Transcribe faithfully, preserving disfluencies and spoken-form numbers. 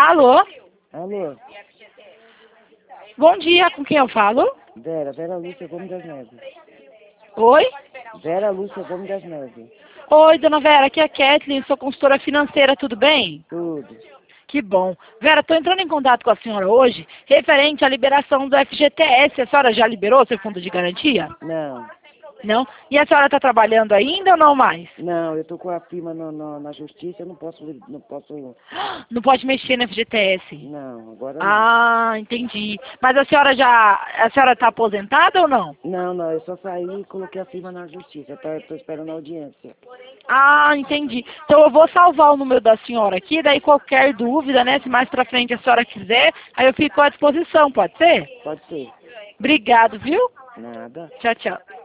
Alô? Alô? Bom dia, com quem eu falo? Vera, Vera Lúcia Gomes das Neves. Oi? Vera Lúcia Gomes das Neves. Oi, dona Vera, aqui é a Kathleen, sou consultora financeira, tudo bem? Tudo. Que bom. Vera, estou entrando em contato com a senhora hoje, referente à liberação do F G T S. A senhora já liberou seu fundo de garantia? Não. Não? E a senhora está trabalhando ainda ou não mais? Não, eu tô com a firma no, no, na justiça, eu não posso, não posso... Não pode mexer no F G T S? Não, agora não. Ah, entendi. Mas a senhora já... A senhora está aposentada ou não? Não, não, eu só saí e coloquei a firma na justiça, tá, tô esperando a audiência. Ah, entendi. Então eu vou salvar o número da senhora aqui, daí qualquer dúvida, né, se mais pra frente a senhora quiser, aí eu fico à disposição, pode ser? Pode ser. Obrigado, viu? Nada. Tchau, tchau.